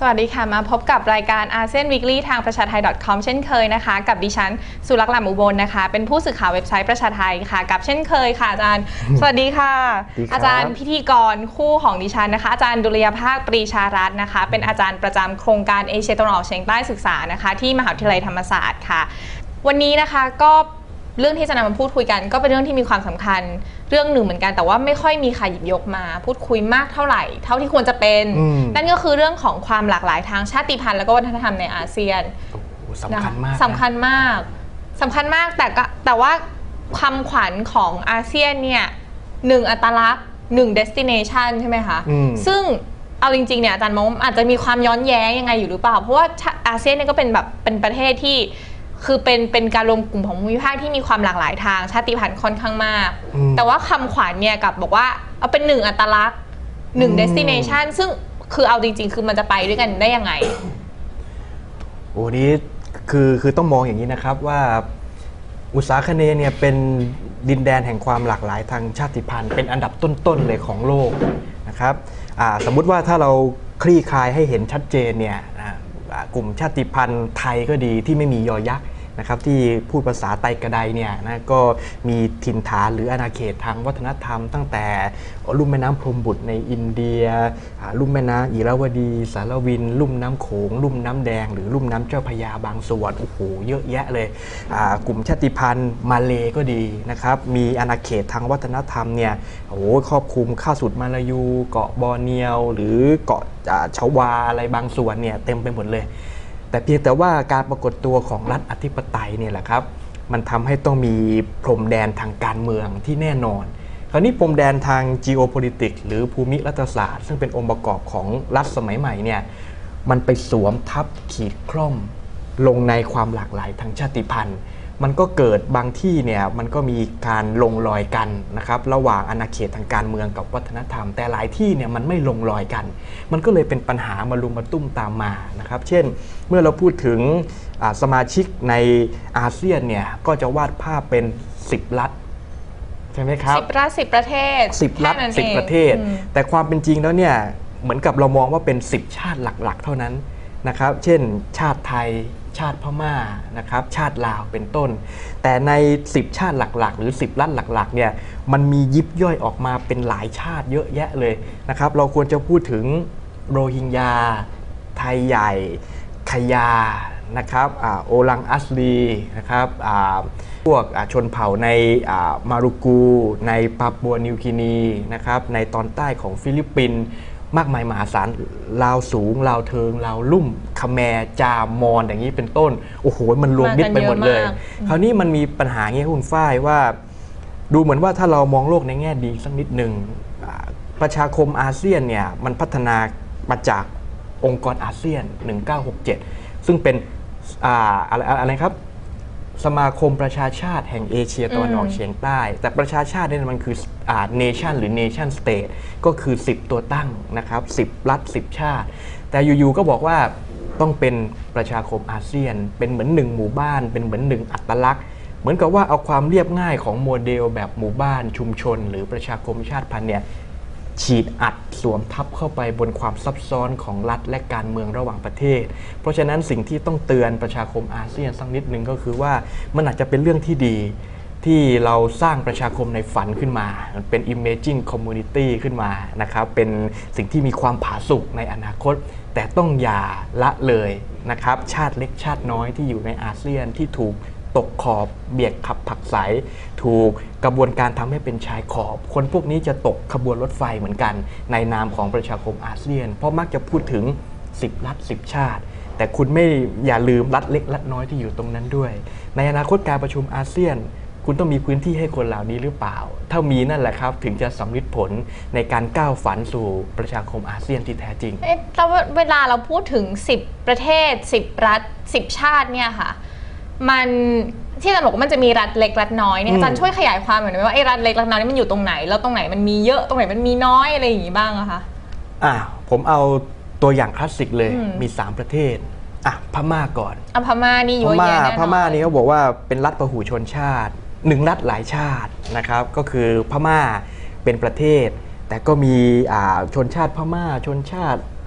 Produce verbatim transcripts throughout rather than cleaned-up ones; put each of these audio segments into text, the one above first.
สวัสดีค่ะมาพบกับรายการอาเซียนวีคลี่ทางประชาไทย .com เช่นเคยนะคะกับดิฉันสุรักษ์ หลำอุบลนะคะเป็นผู้สื่อข่าวเว็บไซต์ประชาไทยค่ะกับเช่นเคยค่ะอาจารย์สวัสดีค่ะอาจารย์พิธีกรคู่ของดิฉันนะคะอาจารย์ดุลยภาคปรีชารัตน์นะคะเป็นอาจารย์ประจำโครงการเอเชียตะวันออกเฉียงใต้ศึกษานะคะที่มหาวิทยาลัยธรรมศาสตร์ค่ะวันนี้นะคะก็เรื่องที่จะนำมาพูดคุยกันก็เป็นเรื่องที่มีความสำคัญเรื่องหนึ่งเหมือนกันแต่ว่าไม่ค่อยมีใครหยิบยกมาพูดคุยมากเท่าไหร่เท่าที่ควรจะเป็นนั่นก็คือเรื่องของความหลากหลายทางชาติพันธุ์และก็วัฒนธรรมในอาเซียนสำคัญมากสำคัญมากสำคัญมากแต่ก็แต่ว่าความขวัญของอาเซียนเนี่ยหนึ่งอัตลักษณ์หนึ่ง destination ใช่ไหมคะซึ่งเอาจริงๆเนี่ยอาจารย์มองอาจจะมีความย้อนแย้งยังไงอยู่หรือเปล่าเพราะว่าอาเซียนเนี่ยก็เป็นแบบเป็นประเทศที่คือเป็นเป็นการรวมกลุ่มของภูมิภาคที่มีความหลากหลายทางชาติพันธุ์ค่อนข้างมากแต่ว่าคำขวัญเนี่ยกับบอกว่าเอาเป็นหนึ่งอัตลักษณ์หนึ่ง destination ซึ่งคือเอาจริงๆคือมันจะไปด้วยกันได้ยังไงโอ้นี้คือคือต้องมองอย่างนี้นะครับว่าอุษาคเนย์เนี่ยเป็นดินแดนแห่งความหลากหลายทางชาติพันธุ์เป็นอันดับต้นๆเลยของโลกนะครับสมมุติว่าถ้าเราคลี่คลายให้เห็นชัดเจนเนี่ยกลุ่มชาติพันธุ์ไทยก็ดีที่ไม่มียอยักษ์นะครับที่พูดภาษาไตกระไดเนี่ยนะก็มีถิ่นฐานหรืออาณาเขตทางวัฒนธรรมตั้งแต่ลุ่มแม่น้ำพรหมบุตรในอินเดียลุ่มแม่น้ำอิราวดีสารวินลุ่มน้ำโขงลุ่มน้ำแดงหรือลุ่มน้ำเจ้าพระยาบางส่วนโอ้โหเยอะแยะเลยกลุ่มชาติพันธุ์มาเลก็ดีนะครับมีอาณาเขตทางวัฒนธรรมเนี่ยโอ้โหครอบคลุมข้าวสุดมาลายูเกาะบอร์เนียวหรือเกาะชวาอะไรบางส่วนเนี่ยเต็มไปหมดเลยแต่เพียงแต่ว่าการปรากฏตัวของรัฐอธิปไตยเนี่ยแหละครับมันทำให้ต้องมีพรมแดนทางการเมืองที่แน่นอนคราวนี้พรมแดนทาง geopolitics หรือภูมิรัฐศาสตร์ซึ่งเป็นองค์ประกอบของรัฐสมัยใหม่เนี่ยมันไปสวมทับขีดคล่อมลงในความหลากหลายทางชาติพันธุ์มันก็เกิดบางที่เนี่ยมันก็มีการลงรอยกันนะครับระหว่างอาณาเขตทางการเมืองกับวัฒนธรรมแต่หลายที่เนี่ยมันไม่ลงรอยกันมันก็เลยเป็นปัญหามารุมมาตุ้มตามมานะครับเช่นเมื่อเราพูดถึงสมาชิกในอาเซียนเนี่ยก็จะวาดภาพเป็นสิบรัฐใช่ไหมครับสิบรัฐสิบประเทศสิบรัฐสิบประเทศแต่ความเป็นจริงแล้วเนี่ยเหมือนกับเรามองว่าเป็นสิบชาติหลักๆเท่านั้นนะครับเช่นชาติไทยชาติพม่านะครับชาติลาวเป็นต้นแต่ในสิบชาติหลักๆหรือสิบรัฐหลักๆเนี่ยมันมียิบย่อยออกมาเป็นหลายชาติเยอะแยะเลยนะครับเราควรจะพูดถึงโรฮิงญาไทยใหญ่ขยานะครับโอลังอัสลีนะครับพวกชนเผ่าในมารูกูในปาปัวนิวกินีนะครับในตอนใต้ของฟิลิปปินส์มากมายมหาศาลลาวสูงลาวเทิงลาวลุ่มคแมร์จามอนอย่างนี้เป็นต้นโอ้โหมันรวมมิตรไปหมดเลยคราวนี้มันมีปัญหาอย่างนี้คุณฝ้ายว่าดูเหมือนว่าถ้าเรามองโลกในแง่ดีสักนิดหนึ่งประชาคมอาเซียนเนี่ยมันพัฒนามาจากองค์กรอาเซียนหนึ่งเก้าหกเจ็ดซึ่งเป็นอ่าอะไรอะไรครับสมาคมประชาชาติแห่งเอเชียตะวันออกเฉียงใต้แต่ประชาชาติเนี่ยมันคืออ่า nation หรือ nation state ก็คือสิบตัวตั้งนะครับสิบรัฐสิบชาติแต่อยู่ๆก็บอกว่าต้องเป็นประชาคมอาเซียนเป็นเหมือนหนึ่งหมู่บ้านเป็นเหมือนหนึ่งอัตลักษณ์เหมือนกับว่าเอาความเรียบง่ายของโมเดลแบบหมู่บ้านชุมชนหรือประชาคมชาติพันธุ์เนี่ยฉีดอัดสวมทับเข้าไปบนความซับซ้อนของรัฐและการเมืองระหว่างประเทศเพราะฉะนั้นสิ่งที่ต้องเตือนประชาคมอาเซียนสักนิดนึงก็คือว่ามันอาจจะเป็นเรื่องที่ดีที่เราสร้างประชาคมในฝันขึ้นมาเป็น Imaging Community ขึ้นมานะครับเป็นสิ่งที่มีความผาสุกในอนาคตแต่ต้องอย่าละเลยนะครับชาติเล็กชาติน้อยที่อยู่ในอาเซียนที่ถูกตกขอบเบียดขับผลักไสถูกกระบวนการทำให้เป็นชายขอบคนพวกนี้จะตกขบวนรถไฟเหมือนกันในนามของประชาคมอาเซียนเพราะมักจะพูดถึงสิบรัฐสิบชาติแต่คุณไม่อย่าลืมรัฐเล็กรัฐน้อยที่อยู่ตรงนั้นด้วยในอนาคตการประชุมอาเซียนคุณต้องมีพื้นที่ให้คนเหล่านี้หรือเปล่าถ้ามีนั่นแหละครับถึงจะสำลิดผลในการก้าวฝันสู่ประชาคมอาเซียนที่แท้จริงแล้วเวลาเราพูดถึงสิบประเทศสิบรัฐสิบชาติเนี่ยค่ะมันที่อาจารย์บอกว่ามันจะมีรัฐเล็กรัฐน้อยเนี่ยอาจารย์ช่วยขยายความหน่อยไหมว่าไอ้รัฐเล็กรัฐน้อยนี่มันอยู่ตรงไหนแล้วตรงไหนมันมีเยอะตรงไหนมันมีน้อยอะไรอย่างงี้บ้างอะคะอ่าผมเอาตัวอย่างคลาสสิกเลยมีสามประเทศอ่ะพม่าก่อนอ่ะพม่านี่อยู่เยอะแน่นอนพม่านี่เขาบอกว่าเป็นรัฐพหุชนชาติหนึ่งรัฐหลายชาตินะครับก็คือพม่าเป็นประเทศแต่ก็มีชนชาติพม่าชนชาติ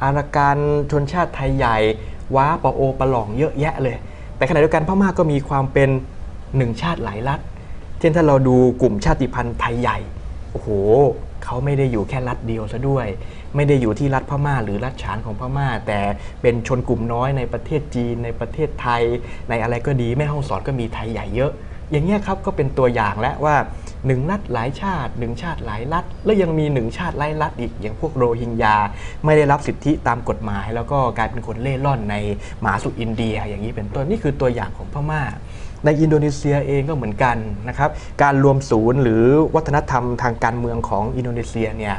อารากันชนชาติไทยใหญ่ว้าปะโอปะหล่องเยอะแยะเลยแต่ขณะเดียวกันพม่าก็มีความเป็นหนึ่งชาติหลายรัฐเช่นถ้าเราดูกลุ่มชาติพันธุ์ไทยใหญ่โอ้โหเขาไม่ได้อยู่แค่รัฐเดียวซะด้วยไม่ได้อยู่ที่รัฐพม่าหรือรัฐฉานของพม่าแต่เป็นชนกลุ่มน้อยในประเทศจีนในประเทศไทยในอะไรก็ดีแม่ฮ่องสอนก็มีไทยใหญ่เยอะอย่างเงี้ยครับก็เป็นตัวอย่างแล้วว่าหนึ่งรัฐหลายชาติหนึ่งชาติหลายรัฐแล้วยังมีหนึ่งชาติหลายรัฐอีกอย่างพวกโรฮิงญาไม่ได้รับสิทธิตามกฎหมายแล้วก็กลายเป็นคนเล่ร่อนในมหาสมุทรอินเดียอย่างนี้เป็นต้นนี่คือตัวอย่างของพม่าในอินโดนีเซียเองก็เหมือนกันนะครับการรวมศูนย์หรือวัฒนธรรมทางการเมืองของอินโดนีเซียเนี่ย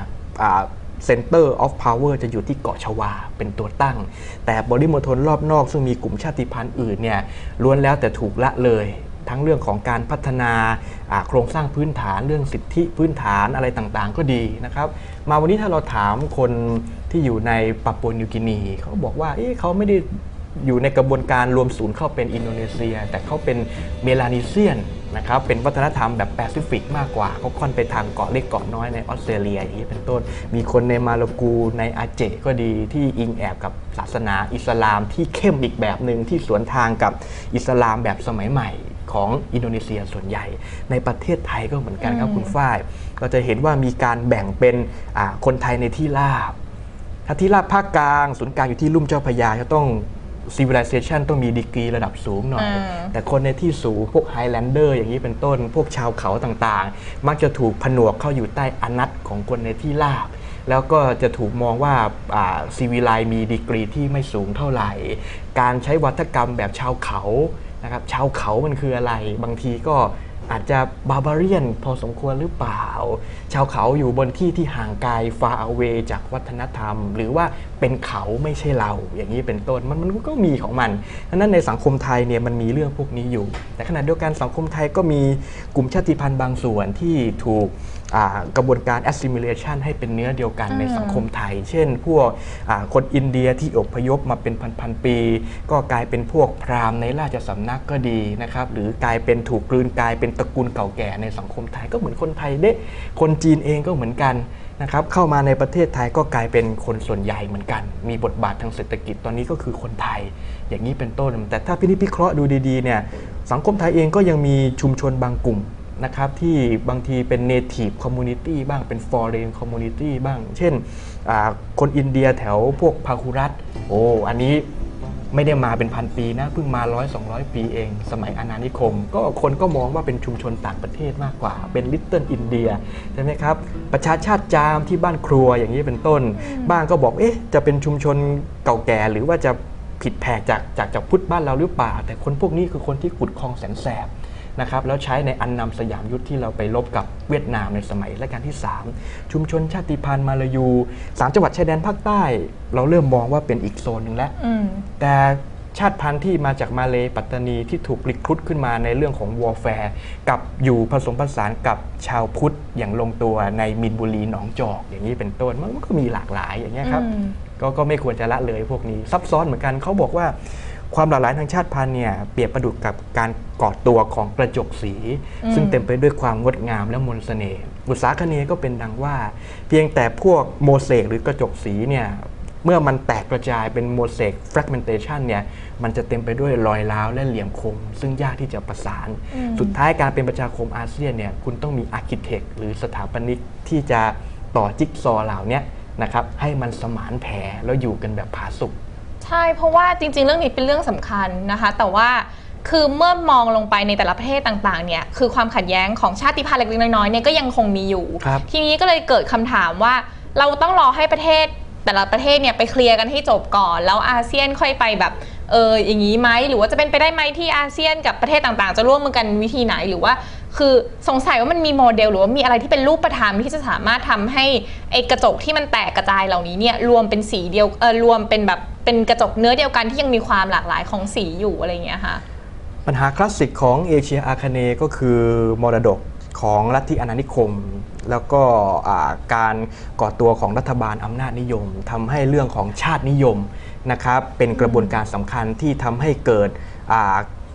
Center of Power จะอยู่ที่เกาะชวาเป็นตัวตั้งแต่บริมณฑลรอบนอกซึ่งมีกลุ่มชาติพันธุ์อื่นเนี่ยล้วนแล้วแต่ถูกละเลยทั้งเรื่องของการพัฒนาโครงสร้างพื้นฐานเรื่องสิทธิพื้นฐานอะไรต่างๆก็ดีนะครับมาวันนี้ถ้าเราถามคนที่อยู่ในปาปัวนิวกินีเขาบอกว่าเขาไม่ได้อยู่ในกระบวนการรวมศูนย์เข้าเป็นอินโดนีเซียแต่เขาเป็นเมลานีเซียนนะครับเป็นวัฒนธรรมแบบแปซิฟิกมากกว่าเขาค่อนไปทางเกาะเล็กเกาะน้อยในออสเตรเลียอย่างนี้เป็นต้นมีคนในมาลากูในอาเจก็ดีที่อิงแอบกับศาสนาอิสลามที่เข้มอีกแบบหนึ่งที่สวนทางกับอิสลามแบบสมัยใหม่ของอินโดนีเซียส่วนใหญ่ในประเทศไทยก็เหมือนกันครับคุณฝ้ายเราจะเห็นว่ามีการแบ่งเป็นคนไทยในที่ราบถ้าที่ราบภาคกลางศูนย์กลางอยู่ที่ลุ่มเจ้าพระยาจะต้อง civilization ต้องมีดีกรีระดับสูงหน่อยแต่คนในที่สูงพวกไฮแลนเดอร์อย่างนี้เป็นต้นพวกชาวเขาต่างๆมักจะถูกผนวกเข้าอยู่ใต้อนัตของคนในที่ราบแล้วก็จะถูกมองว่าซีวิไลมีดีกรีที่ไม่สูงเท่าไหร่การใช้วัฒกรรมแบบชาวเขานะครับชาวเขามันคืออะไรบางทีก็อาจจะบาบาเรียนพอสมควรหรือเปล่าชาวเขาอยู่บนที่ที่ห่างไกล far away จากวัฒนธรรมหรือว่าเป็นเขาไม่ใช่เราอย่างนี้เป็นต้นมันมันก็มีของมันดังนั้นในสังคมไทยเนี่ยมันมีเรื่องพวกนี้อยู่แต่ขณะเดียวกันสังคมไทยก็มีกลุ่มชาติพันธุ์บางส่วนที่ถูกกระบวนการ assimilation ให้เป็นเนื้อเดียวกันในสังคมไทยเช่นพวกคนอินเดียที่อพยพมาเป็นพันๆปีก็กลายเป็นพวกพราหมณ์ในราชสำนักก็ดีนะครับหรือกลายเป็นถูกกลืนกลายเป็นตระกูลเก่าแก่ในสังคมไทยก็เหมือนคนไทยเด้คนจีนเองก็เหมือนกันนะครับเข้ามาในประเทศไทยก็กลายเป็นคนส่วนใหญ่เหมือนกันมีบทบาททางเศรษฐกิจตอนนี้ก็คือคนไทยอย่างนี้เป็นต้นแต่ถ้าพินิจพิเคราะห์ดูดีๆเนี่ยสังคมไทยเองก็ยังมีชุมชนบางกลุ่มนะครับที่บางทีเป็น native community บ้างเป็น foreign community บ้างเช่นคนอินเดียแถวพวกพาหุรัตโอ้อันนี้ไม่ได้มาเป็นพันปีนะเพิ่งมาร้อยสองร้อยปีเองสมัยอาณานิคมก็คนก็มองว่าเป็นชุมชนต่างประเทศมากกว่าเป็น Little India ใช่ไหมครับประชาชาติจามที่บ้านครัวอย่างนี้เป็นต้นบ้างก็บอกเอ๊ะจะเป็นชุมชนเก่าแก่หรือว่าจะผิดแผกจากจากจากพุทธบ้านเราหรือเปล่าแต่คนพวกนี้คือคนที่ขุดคลองแสนแสบนะครับแล้วใช้ในอันนำสยามยุทธที่เราไปลบกับเวียดนามในสมัยรัชกาลที่สามชุมชนชาติพันธุ์มาลายูสามจังหวัดชายแดนภาคใต้เราเริ่มมองว่าเป็นอีกโซนหนึ่งแล้วแต่ชาติพันธุ์ที่มาจากมาเลปัตตานีที่ถูกริครุตขึ้นมาในเรื่องของวอร์แฟร์กับอยู่ผสมผสานกับชาวพุทธอย่างลงตัวในมีนบุรีหนองจอกอย่างนี้เป็นต้นมันก็มีหลากหลายอย่างนี้ครับก็ก็ไม่ควรจะละเลยพวกนี้ซับซ้อนเหมือนกันเขาบอกว่าความหลากหลายทางชาติพันธุ์เนี่ยเปรียบประดุจกับการก่อตัวของกระจกสีซึ่งเต็มไปด้วยความงดงามและมนต์เสน่ห์อุตสาคเนย์ก็เป็นดังว่าเพียงแต่พวกโมเสกหรือกระจกสีเนี่ยเมื่อมันแตกกระจายเป็นโมเสก fragmentation เนี่ยมันจะเต็มไปด้วยรอยร้าวและเหลี่ยมคมซึ่งยากที่จะประสานสุดท้ายการเป็นประชาคมอาเซียนเนี่ยคุณต้องมีอาร์คิเทคหรือสถาปนิกที่จะต่อจิ๊กซอว์เหล่านี้นะครับให้มันสมานแผ่แล้วอยู่กันแบบผาสุกใช่เพราะว่าจริงๆเรื่องนี้เป็นเรื่องสำคัญนะคะแต่ว่าคือเมื่อมองลงไปในแต่ละประเทศต่างๆเนี่ยคือความขัดแย้งของชาติพันธุ์เล็กๆน้อยๆเนี่ยก็ยังคงมีอยู่ทีนี้ก็เลยเกิดคำถามว่าเราต้องรอให้ประเทศแต่ละประเทศเนี่ยไปเคลียร์กันให้จบก่อนแล้วอาเซียนค่อยไปแบบเอออย่างนี้ไหมหรือว่าจะเป็นไปได้ไหมที่อาเซียนกับประเทศต่างๆจะร่วมมือกันวิธีไหนหรือว่าคือสงสัยว่ามันมีโมเดลหรือว่ามีอะไรที่เป็นรูปธรรมที่จะสามารถทำให้ไอ้กระจกที่มันแตกกระจายเหล่านี้เนี่ยรวมเป็นสีเดียวเออรวมเป็นแบบเป็นกระจกเนื้อเดียวกันที่ยังมีความหลากหลายของสีอยู่อะไรอย่างเงี้ยค่ะปัญหาคลาสสิกของเอเชียอาคเนย์ก็คือมรดกของลัทธิอาณานิคมแล้วก็การก่อตัวของรัฐบาลอำนาจนิยมทำให้เรื่องของชาตินิยมนะครับเป็นกระบวนการสำคัญที่ทำให้เกิด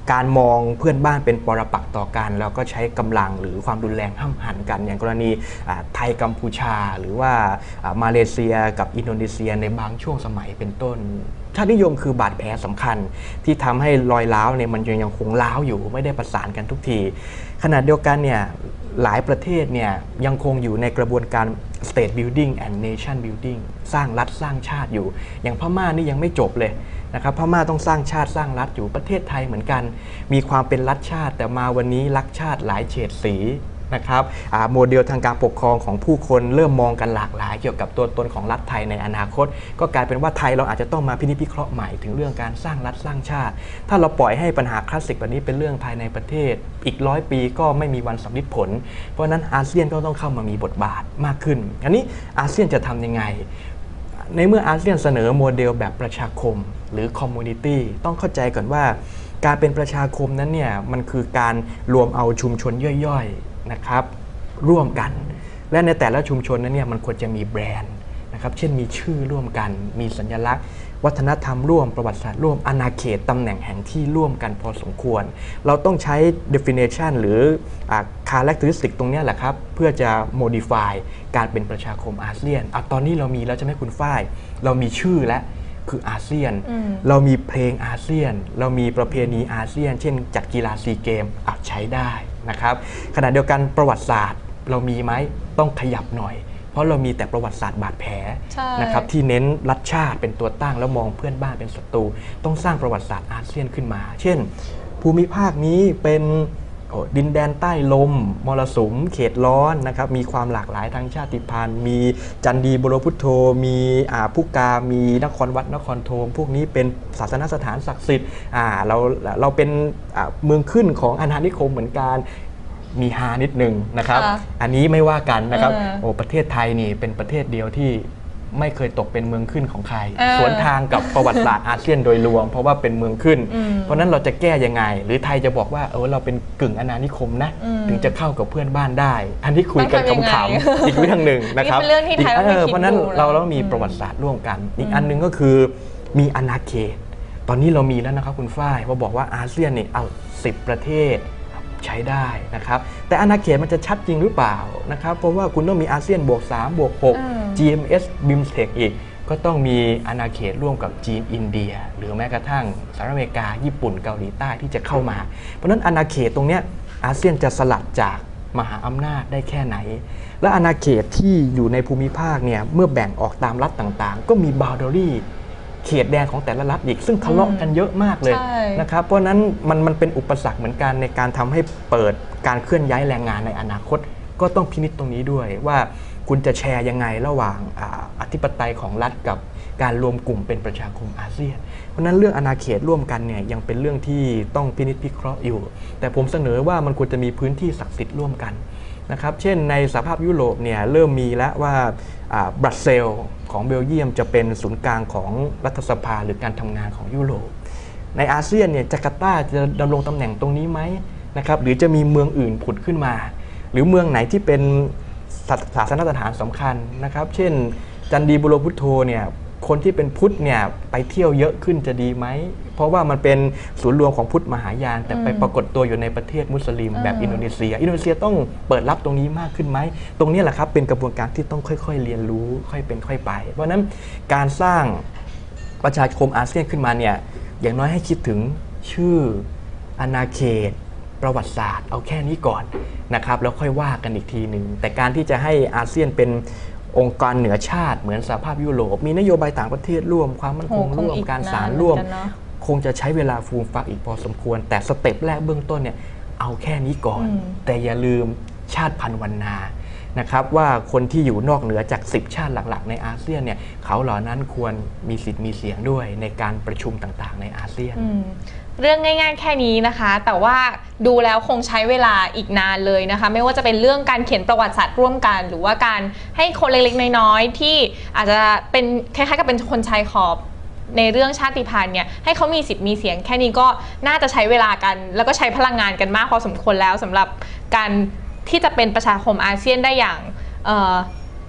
การมองเพื่อนบ้านเป็นปรปักษ์ต่อกันแล้วก็ใช้กำลังหรือความรุนแรงห้ำหั่นกันอย่างกรณีไทยกัมพูชาหรือว่ามาเลเซียกับอินโดนีเซียในบางช่วงสมัยเป็นต้นชาตินิยมคือบาดแผลสำคัญที่ทำให้รอยร้าวเนี่ยมันยังคงร้าวอยู่ไม่ได้ประสานกันทุกทีขณะเดียวกันเนี่ยหลายประเทศเนี่ยยังคงอยู่ในกระบวนการ state building and nation building สร้างรัฐสร้างชาติอยู่อย่างพม่านี่ยังไม่จบเลยนะครับพม่าต้องสร้างชาติสร้างรัฐอยู่ประเทศไทยเหมือนกันมีความเป็นรัฐชาติแต่มาวันนี้รักชาติหลายเฉดสีนะครับโมเดลทางการปกครองของผู้คนเริ่มมองกันหลากหลายเกี่ยวกับตัวตนของรัฐไทยในอนาคตก็กลายเป็นว่าไทยเราอาจจะต้องมาพินิจพิเคราะห์ใหม่ถึงเรื่องการสร้างรัฐสร้างชาติถ้าเราปล่อยให้ปัญหาคลาสสิกแบบนี้เป็นเรื่องภายในประเทศอีกร้อยปีก็ไม่มีวันสำลิดผลเพราะนั้นอาเซียนก็ต้องเข้ามามีบทบาทมากขึ้นอันนี้อาเซียนจะทำยังไงในเมื่ออาเซียนเสนอโมเดลแบบประชาคมหรือคอมมูนิตี้ต้องเข้าใจก่อนว่าการเป็นประชาคมนั้นเนี่ยมันคือการรวมเอาชุมชนย่อยๆนะครับร่วมกันและในแต่ละชุมชนนั้นเนี่ยมันควรจะมีแบรนด์นะครับเช่นมีชื่อร่วมกันมีสัญลักษณ์วัฒนธรรมร่วมประวัติศาสตร์ร่วมอาณาเขตตำแหน่งแห่งที่ร่วมกันพอสมควรเราต้องใช้ definition หรือ characteristic ตรงนี้แหละครับเพื่อจะ modify การเป็นประชาคมอาเซียนเอาตอนนี้เรามีแล้วจะไม่คุณฝ้ายเรามีชื่อและคืออาเซียนเรามีเพลงอาเซียนเรามีประเพณีอาเซียนเช่นจัดกีฬาซีเกมอาจใช้ได้นะครับขณะเดียวกันประวัติศาสตร์เรามีไหมต้องขยับหน่อยเพราะเรามีแต่ประวัติศาสตร์บาดแผลนะครับที่เน้นรัฐชาติเป็นตัวตั้งแล้วมองเพื่อนบ้านเป็นศัตรูต้องสร้างประวัติศาสตร์อาเซียนขึ้นมาเช่นภูมิภาคนี้เป็นดินแดนใต้ลมมรสุมเขตร้อนนะครับมีความหลากหลายทางชาติพันธุ์มีจันดีบรพุทโธมีพุกามีนครวัดนครโทมพวกนี้เป็นศาสนสถานศักดิ์สิทธิ์เราเราเป็นเมืองขึ้นของอาณานิคมเหมือนกันมีฮานิดหนึ่งนะครับอันนี้ไม่ว่ากันนะครับโอ้ประเทศไทยนี่เป็นประเทศเดียวที่ไม่เคยตกเป็นเมืองขึ้นของใครสวนทางกับประวัติศาสตร์อาเซียนโดยรวมเพราะว่าเป็นเมืองขึ้นเพราะนั้นเราจะแก้ยังไงหรือไทยจะบอกว่าเออเราเป็นกึ่งอาณานิคมนะถึงจะเข้ากับเพื่อนบ้านได้อันที่คุยกันขำๆอีกเรื่องหนึ่งนะครับเพราะนั้นเราต้องมีประวัติศาสตร์ร่วมกันอีกอันนึงก็คือมีอาณาเขตตอนนี้เรามีแล้วนะครับคุณฝ้ายว่าบอกว่าอาเซียนเนี่ยเอาสิบประเทศใช้ได้นะครับแต่อาณาเขตมันจะชัดจริงหรือเปล่านะครับเพราะว่าคุณต้องมีอาเซียนบวกสามบวกหก จี เอ็ม เอส บี ไอ เอ็ม เทค อีกก็ต้องมีอาณาเขตร่วมกับจีนอินเดียหรือแม้กระทั่งสหรัฐอเมริกาญี่ปุ่นเกาหลีใต้ที่จะเข้ามาเพราะฉะนั้นอาณาเขตตรงนี้อาเซียนจะสลัดจากมหาอำนาจได้แค่ไหนและอาณาเขตที่อยู่ในภูมิภาคเนี่ยเมื่อแบ่งออกตามรัฐต่างๆก็มี boundaryเขตแดนของแต่ละรัฐอีกซึ่งทะเลาะกันเยอะมากเลยนะครับเพราะนั้นมันมันเป็นอุปสรรคเหมือนกันในการทำให้เปิดการเคลื่อนย้ายแรงงานในอนาคตก็ต้องพินิจตรงนี้ด้วยว่าคุณจะแชร์ยังไงระหว่างอธิปไตยของรัฐกับการรวมกลุ่มเป็นประชาคมอาเซียนเพราะนั้นเรื่องอาณาเขตร่วมกันเนี่ยยังเป็นเรื่องที่ต้องพินิจพิเคราะห์อยู่แต่ผมเสนอว่ามันควรจะมีพื้นที่ศักดิ์สิทธิ์ร่วมกันนะครับเช่นในสหภาพยุโรปเนี่ยเริ่มมีแล้วว่าบรัสเซลของเบลเยียมจะเป็นศูนย์กลางของรัฐสภาหรือการทำงานของยุโรปในอาเซียนเนี่ยจาการ์ตาจะดำรงตำแหน่งตรงนี้ไหมนะครับหรือจะมีเมืองอื่นผุดขึ้นมาหรือเมืองไหนที่เป็นศาสนสถานสำคัญนะครับเช่นจันดีบุโรพุทโธเนี่ยคนที่เป็นพุทธเนี่ยไปเที่ยวเยอะขึ้นจะดีไหมเพราะว่ามันเป็นศูนย์รวมของพุทธมหายานแต่ไปปรากฏตัวอยู่ในประเทศมุสลิมแบบอินโดนีเซียอินโดนีเซียต้องเปิดรับตรงนี้มากขึ้นไหมตรงนี้แหละครับเป็นกระบวนการที่ต้องค่อยๆเรียนรู้ค่อยเป็นค่อยไปเพราะนั้นการสร้างประชาคมอาเซียนขึ้นมาเนี่ยอย่างน้อยให้คิดถึงชื่ออาณาเขตประวัติศาสตร์เอาแค่นี้ก่อนนะครับแล้วค่อยว่ากันอีกทีหนึ่งแต่การที่จะให้อาเซียนเป็นองค์การเหนือชาติเหมือนสหภาพยุโรปมีนโยบายต่างประเทศร่วมความมั่นคงร่วมการสารร่วมคงจะใช้เวลาฟูมฟักอีกพอสมควรแต่สเต็ปแรกเบื้องต้นเนี่ยเอาแค่นี้ก่อนแต่อย่าลืมชาติพันธุ์วรรณานะครับว่าคนที่อยู่นอกเหนือจากสิบชาติหลักๆในอาเซียนเนี่ยเขาเหล่านั้นควรมีสิทธิ์มีเสียงด้วยในการประชุมต่างๆในอาเซียนเรื่องง่ายๆแค่นี้นะคะแต่ว่าดูแล้วคงใช้เวลาอีกนานเลยนะคะไม่ว่าจะเป็นเรื่องการเขียนประวัติศาสตร์ร่วมกันหรือว่าการให้คนเล็กๆน้อยๆที่อาจจะเป็นคล้ายๆกับเป็นคนชายขอบในเรื่องชาติพันธุ์เนี่ยให้เขามีสิทธิ์มีเสียงแค่นี้ก็น่าจะใช้เวลากันแล้วก็ใช้พลังงานกันมากพอสมควรแล้วสำหรับการที่จะเป็นประชาคมอาเซียนได้อย่าง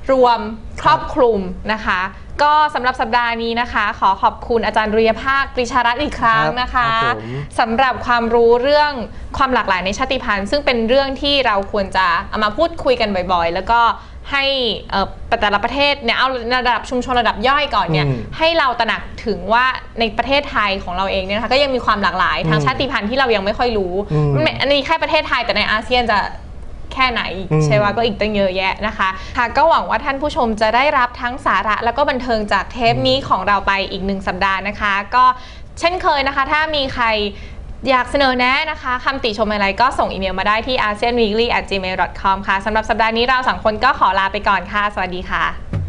รวมครอบคลุมนะคะก็สำหรับสัปดาห์นี้นะคะขอขอบคุณอาจารย์ดุริยภาคปรีชารัตน์อีกครั้งนะคะสำหรับความรู้เรื่องความหลากหลายในชาติพันธุ์ซึ่งเป็นเรื่องที่เราควรจะเอามาพูดคุยกันบ่อยๆแล้วก็ให้แต่ละประเทศเนี่ยเอาระดับชุมชนระดับย่อยก่อนเนี่ยให้เราตระหนักถึงว่าในประเทศไทยของเราเองเนี่ยนะคะก็ยังมีความหลากหลายทางชาติพันธุ์ที่เรายังไม่ค่อยรู้อันนี้แค่ประเทศไทยแต่ในอาเซียนจะแค่ไหนใช่ว่าก็อีกตั้งเยอะแยะนะคะค่ะก็หวังว่าท่านผู้ชมจะได้รับทั้งสาระแล้วก็บันเทิงจากเทปนี้ของเราไปอีกหนึ่งสัปดาห์นะคะก็เช่นเคยนะคะถ้ามีใครอยากเสนอแนะนะคะคำติชมอะไรก็ส่งอีเมลมาได้ที่ อาเซียนวีคลี่ แอท จีเมล ดอท คอม ค่ะสำหรับสัปดาห์นี้เราสองคนก็ขอลาไปก่อนค่ะสวัสดีค่ะ